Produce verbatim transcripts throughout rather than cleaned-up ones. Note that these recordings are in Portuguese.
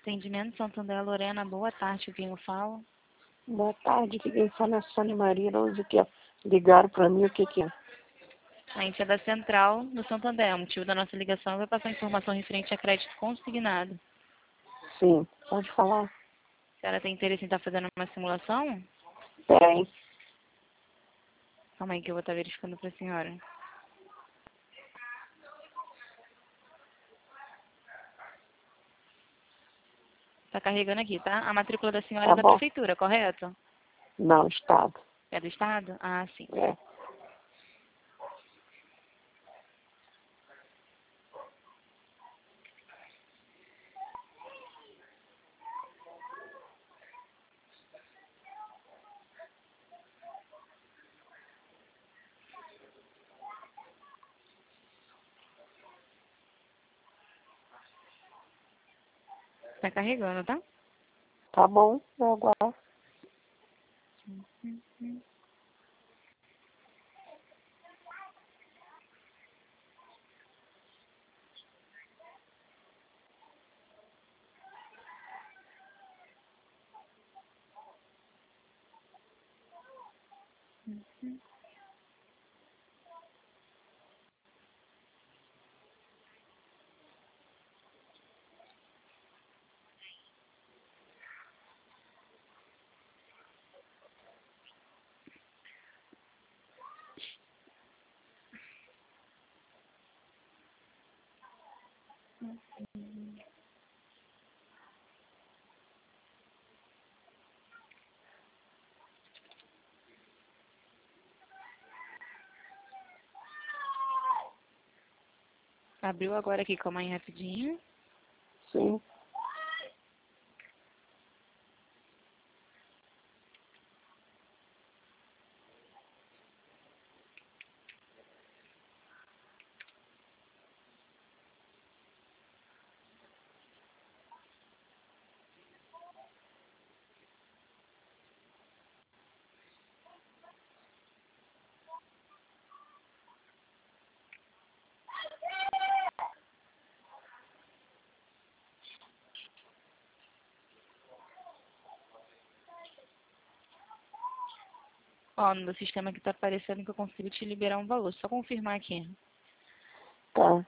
Atendimento Santander Lorena, boa tarde, quem eu falo? Boa tarde, que quem fala é a Sônia Maria, não sei o que é. Ligaram para mim, o que que é? A gente é da Central do Santander. O motivo da nossa ligação é passar informação referente a crédito consignado. Sim, pode falar. A senhora tem interesse em estar fazendo uma simulação? Tem. Calma aí que eu vou estar verificando para a senhora. Está carregando aqui, tá? A matrícula da senhora Tá é da bom. prefeitura, correto? Não, Estado. É do Estado? Ah, sim. É. Está carregando, tá? Tá bom, eu aguardo. Abriu agora aqui, calma aí rapidinho. Sim. Ó, no meu sistema aqui tá aparecendo que eu consigo te liberar um valor. Só confirmar aqui. Tá.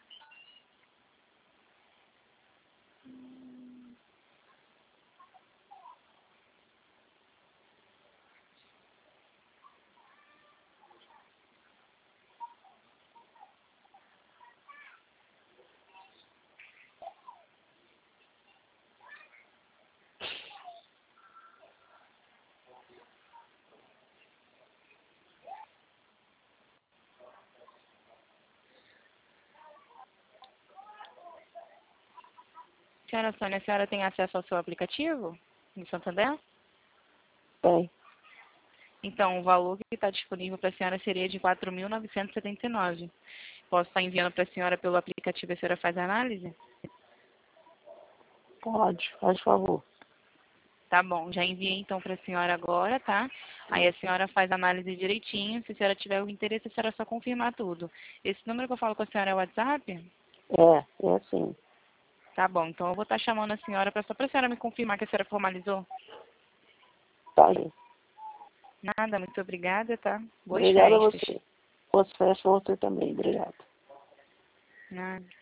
Senhora Sônia, a senhora tem acesso ao seu aplicativo no Santander? Tem. Então, o valor que está disponível para a senhora seria de quatro mil novecentos e setenta e nove reais. Posso estar enviando para a senhora pelo aplicativo e a senhora faz a análise? Pode, faz favor. Tá bom, já enviei então para a senhora agora, tá? Aí a senhora faz a análise direitinho. Se a senhora tiver o interesse, a senhora só confirmar tudo. Esse número que eu falo com a senhora é o WhatsApp? É, é assim. Tá bom, então eu vou estar chamando a senhora pra, só para a senhora me confirmar que a senhora formalizou. Tá aí. Nada, muito obrigada, tá? Boas Obrigada a festas. você. Boas festas a você também. Obrigado. Nada.